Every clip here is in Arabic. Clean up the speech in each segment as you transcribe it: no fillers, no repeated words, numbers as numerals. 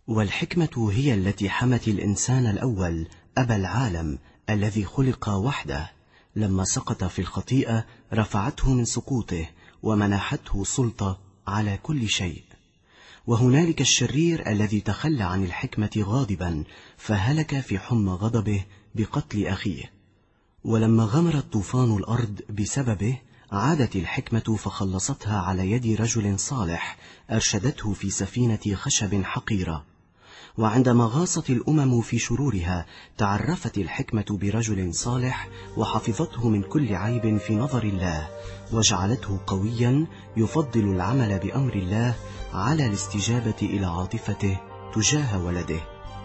والحكمة هي التي حمت الإنسان الأول أبا العالم الذي خلق وحده، لما سقط في الخطيئة رفعته من سقوطه ومنحته سلطة على كل شيء. وهنالك الشرير الذي تخلى عن الحكمة غاضبا فهلك في حمى غضبه بقتل أخيه. ولما غمرت طوفان الأرض بسببه عادت الحكمة فخلصتها على يد رجل صالح أرشدته في سفينة خشب حقيرة. وعندما غاصت الأمم في شرورها تعرفت الحكمة برجل صالح وحفظته من كل عيب في نظر الله، وجعلته قويا يفضل العمل بأمر الله على الاستجابة إلى عاطفته تجاه ولده.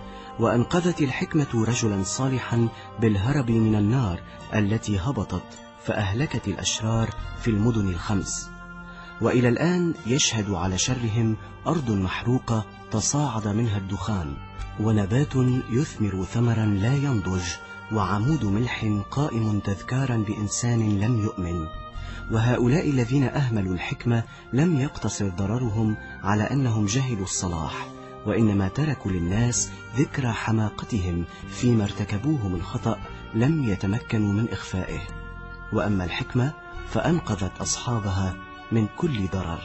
وأنقذت الحكمة رجلا صالحا بالهرب من النار التي هبطت فأهلكت الأشرار في المدن الخمس. وإلى الآن يشهد على شرهم أرض محروقة تصاعد منها الدخان، ونبات يثمر ثمرا لا ينضج، وعمود ملح قائم تذكارا بإنسان لم يؤمن. وهؤلاء الذين أهملوا الحكمة لم يقتصر ضررهم على أنهم جهلوا الصلاح، وإنما تركوا للناس ذكرى حماقتهم فيما ارتكبوه من خطأ لم يتمكنوا من إخفائه. وأما الحكمة فأنقذت أصحابها من كل ضرر.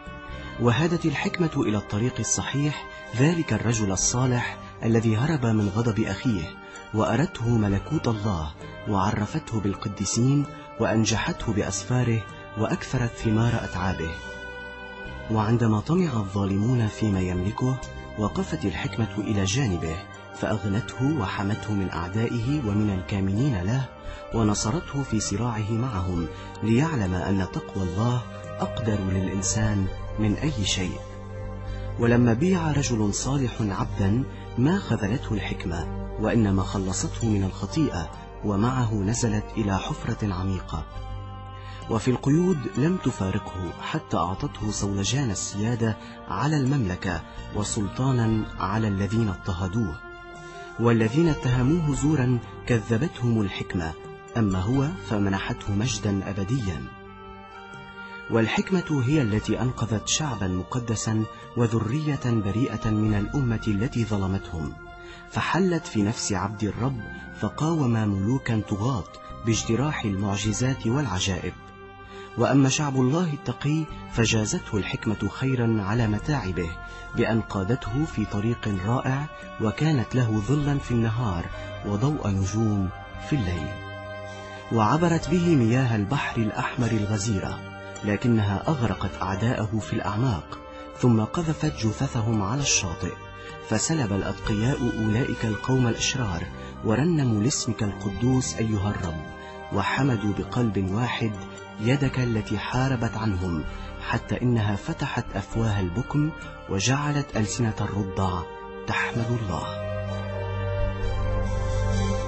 وهدت الحكمة إلى الطريق الصحيح ذلك الرجل الصالح الذي هرب من غضب أخيه، وأرته ملكوت الله، وعرفته بالقديسين، وأنجحته بأسفاره، وأكثرت ثمار أتعابه. وعندما طمع الظالمون فيما يملكه وقفت الحكمة إلى جانبه فأغنته وحمته من أعدائه ومن الكامنين له، ونصرته في صراعه معهم، ليعلم أن تقوى الله أقدر للإنسان من أي شيء. ولما بيع رجل صالح عبدا ما خذلته الحكمة، وإنما خلصته من الخطيئة، ومعه نزلت إلى حفرة عميقة. وفي القيود لم تفارقه حتى أعطته صولجان السيادة على المملكة وسلطانا على الذين اضطهدوه. والذين اتهموه زورا كذبتهم الحكمة، أما هو فمنحته مجدا أبديا. والحكمة هي التي أنقذت شعبا مقدسا وذرية بريئة من الأمة التي ظلمتهم، فحلت في نفس عبد الرب فقاوم ملوكا طغاة باجتراح المعجزات والعجائب. وأما شعب الله التقي فجازته الحكمة خيرا على متاعبه، بأن قادته في طريق رائع، وكانت له ظلا في النهار وضوء نجوم في الليل. وعبرت به مياه البحر الأحمر الغزيرة، لكنها أغرقت أعداءه في الأعماق، ثم قذفت جثثهم على الشاطئ. فسلب الأتقياء أولئك القوم الأشرار، ورنموا لاسمك القدوس أيها الرب، وحمدوا بقلب واحد يدك التي حاربت عنهم، حتى إنها فتحت أفواه البكم وجعلت ألسنة الرضع تحمد الله.